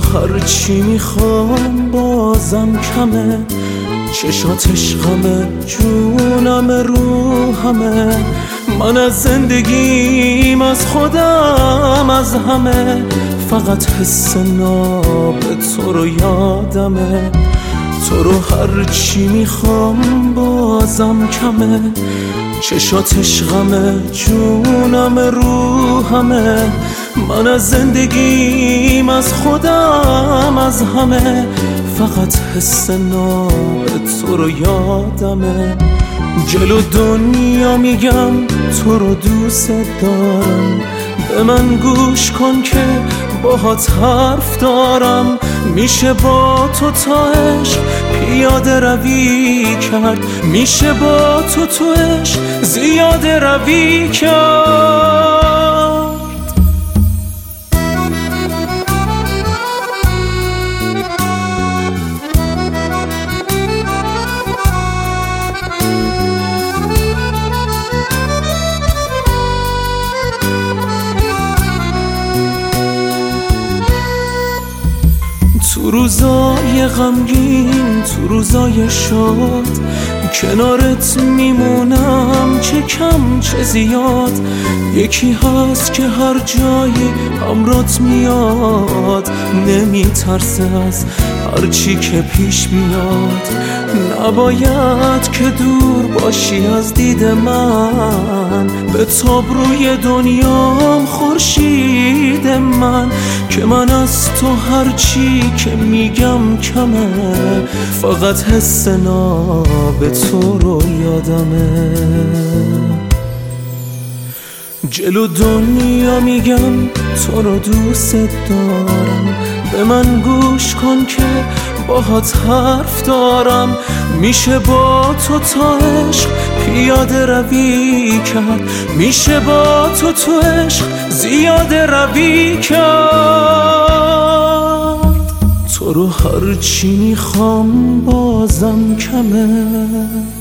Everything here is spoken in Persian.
هر چی میخوام بازم کمه، چشات عشقمه، جونم، روحمه. من از زندگیم، از خودم، از همه، فقط حس ناب تو رو یادمه. تو رو هر چی میخوام بازم کمه، چشات عشقمه، جونم، روحمه. من از زندگیم، از خودم، از همه، فقط حس ناب تو رو یادمه. جلو دنیا میگم تو رو دوست دارم، به من گوش کن که باهات حرف دارم. میشه با تو تا عشق پیاده روی کرد، میشه با تو عشق زیاده روی کرد. تو روزای غمگین، تو روزای شاد، کنارت میمونم، چه کم چه زیاد. یکی هست که هر جایی همرات میاد، نمیترسه از هر چی که پیش بیاد. نباید که دور باشی از دید من، به تاب روی دنیام خورشید من. که من از تو هر چی که میگم کمه، فقط حس ناب تو رو یادمه. جلو دنیا میگم تو رو دوست دارم، به من گوش کن که باهات حرف دارم. میشه با تو تا عشق پیاده روی کرد، میشه با تو عشق زیاده روی کرد. تو رو هر چی میخوام بازم کمه.